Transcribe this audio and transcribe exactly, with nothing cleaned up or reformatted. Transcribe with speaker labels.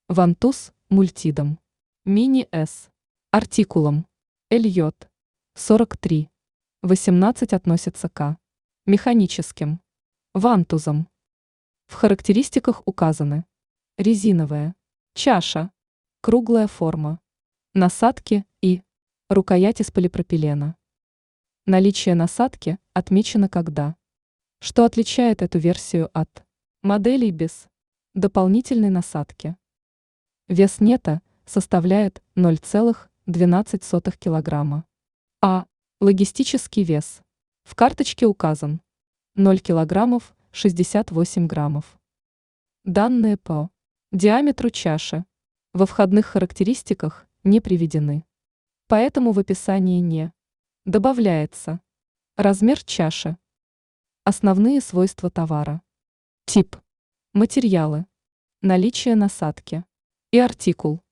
Speaker 1: Вантуз мультидом. Мини-С. Артикулом. Эльот. сорок три. восемнадцать относится к механическим вантузам. В характеристиках указаны: резиновая чаша, круглая форма, насадки и рукоять из полипропилена. Наличие насадки отмечено когда. Что отличает эту версию от моделей без дополнительной насадки? Вес нета составляет ноль целых двенадцать сотых килограмма. А. Логистический вес. В карточке указан ноль килограммов шестьдесят восемь граммов. Данные по диаметру чаши во входных характеристиках не приведены. Поэтому в описании не добавляется размер чаши. Основные свойства товара. Тип. Материалы. Наличие насадки. И артикул.